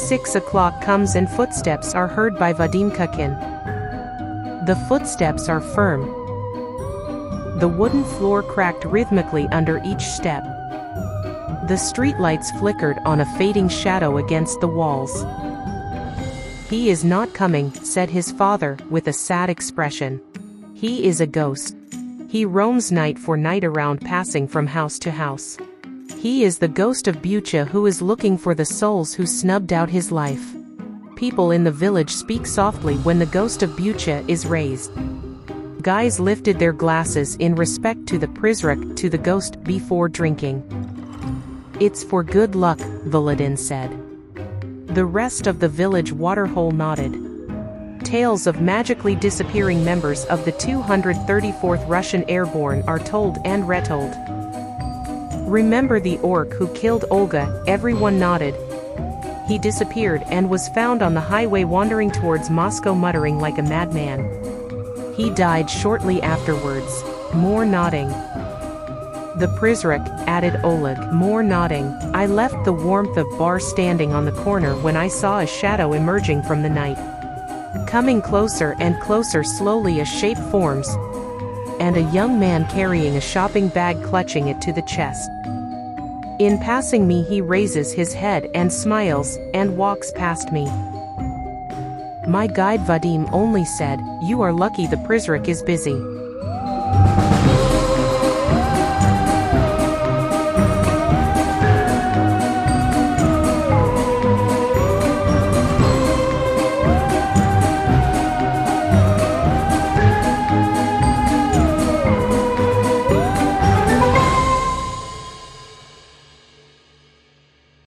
6 o'clock comes and footsteps are heard by Vadim Kukin. The footsteps are firm. The wooden floor cracked rhythmically under each step. The streetlights flickered on a fading shadow against the walls. "He is not coming," said his father, with a sad expression. "He is a ghost. He roams night for night around, passing from house to house. He is the ghost of Bucha who is looking for the souls who snubbed out his life." People in the village speak softly when the ghost of Bucha is raised. Guys lifted their glasses in respect to the Prizrek, to the ghost, before drinking. "It's for good luck," Volodin said. The rest of the village waterhole nodded. Tales of magically disappearing members of the 234th Russian Airborne are told and retold. "Remember the orc who killed Olga?" Everyone nodded. "He disappeared and was found on the highway wandering towards Moscow muttering like a madman. He died shortly afterwards." More nodding. "The Prizrek," added Oleg. More nodding. "I left the warmth of bar standing on the corner when I saw a shadow emerging from the night. Coming closer and closer, slowly a shape forms, and a young man carrying a shopping bag clutching it to the chest. In passing me he raises his head and smiles, and walks past me." My guide Vadim only said, "You are lucky the Prizrek is busy."